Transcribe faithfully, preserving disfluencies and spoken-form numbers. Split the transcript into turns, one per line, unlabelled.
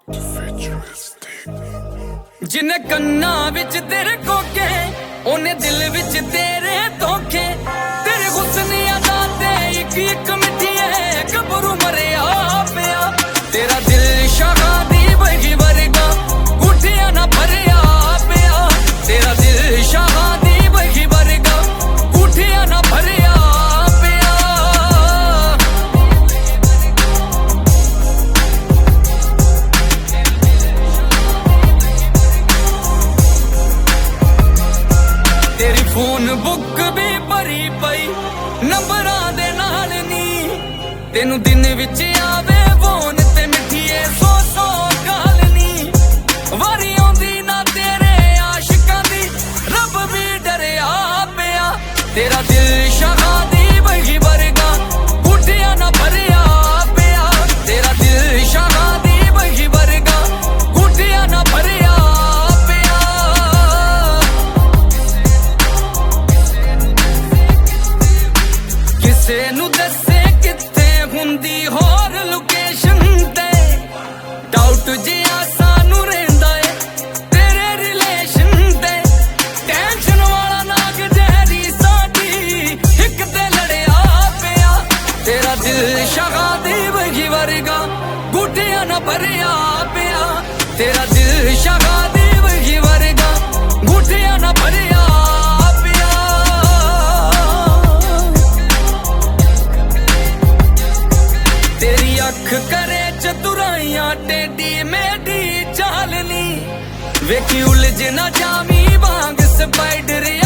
जिन्ने कन्ना विच तेरे कोके ओने दिल विच तेरे धोखे तेरे हुस्न अदा ते इक इक मिठी है गबरू मरिया पिया तेरा दिल शहादी बगी वर्गा गुठिया ना भरिया पिया तेरा दिल शहादी बगी वर्गा गुठिया ना भरिया पिया तेरी फोन बुक भी भरी पई नंबरां दे नाल नी तेनू दिन विच आवे फोन ते मिठिए सौ सौ गाल नी वारी आउंदी ना तेरे आशिकां दी रब भी डरिया पिया तेरा दिल शहादी बगी वर्गा गुठिया ना भरिया पिया तेरा दिल शहादी बगी वर्गा गुठिया ना भरिया किसे नू दसे किथे हुंदी होर लोकेशन ते डाउट जिया सानू रहिंदा है तेरे रिलेशन ते टेंशन वाला नाग जहरी साडी इक ते लड़िया पिया तेरा दिल शहादी बगी वर्गा गुठिया ना भरिया पिया तेरा दिल शहादी बगी वर्गा गुठिया ना भरिया अख करे चतुराइयां टेढ़ी मेढ़ी चालनी वेखी उलझ ना जामी वांग स्पाइडर